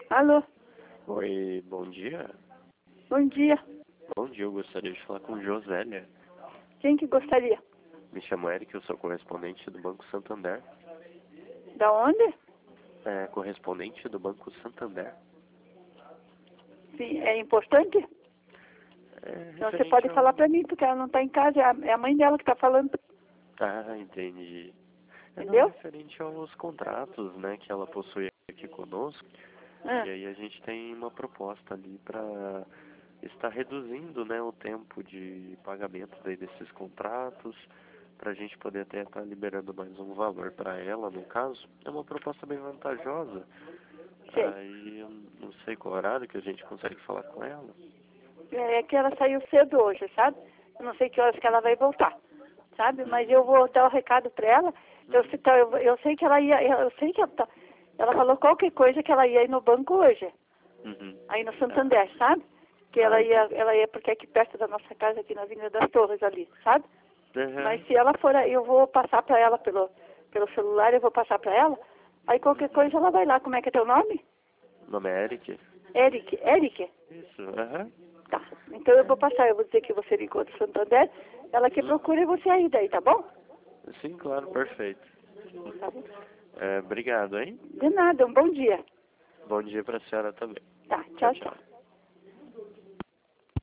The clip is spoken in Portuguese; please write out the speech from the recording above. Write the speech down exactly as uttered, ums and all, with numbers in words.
Alô, Oi, bom dia. bom dia. Bom dia, eu gostaria de falar com Josélia. Quem que gostaria? Me chamo Eric, eu sou correspondente do Banco Santander. Da onde? É, correspondente do Banco Santander. Sim, é importante? É, Então você referente pode ao... falar pra mim, porque ela não tá em casa, é a, é a mãe dela que tá falando. Ah, entendi. É, não, Entendeu? referente aos contratos, né, que ela possui aqui conosco. Ah, E aí a gente tem uma proposta ali para estar reduzindo, né, o tempo de pagamento daí desses contratos, para a gente poder até estar liberando mais um valor para ela, no caso. É uma proposta bem vantajosa. sei. Aí eu não sei qual horário que a gente consegue falar com ela. É que ela saiu cedo hoje, sabe? Eu não sei que horas que ela vai voltar, sabe? Mas Uhum. eu vou dar o recado pra ela. Eu, Uhum. sei- tá, eu, eu sei que ela ia, eu sei que ela, tá, ela falou qualquer coisa que ela ia ir no banco hoje, Uhum. aí no Ah, Santander, sabe? Que ela ah, ia, entendi. ela ia porque é aqui perto da nossa casa, aqui na Avenida das Torres ali, sabe? Uhum. Mas se ela for aí, eu vou passar pra ela pelo, pelo celular, eu vou passar pra ela. Aí qualquer Uhum. coisa ela vai lá. Como é que é teu nome? O nome é Eric? Eric. Eric? Isso, aham. Tá. Então eu vou passar, eu vou dizer que você ligou do Santander, ela que Uhum. procura você aí daí, tá bom? Sim, claro, perfeito. Tá bom. É, obrigado, hein? De nada, um bom dia. Bom dia para a senhora também. Tá, Tchau, tchau, tchau. tchau.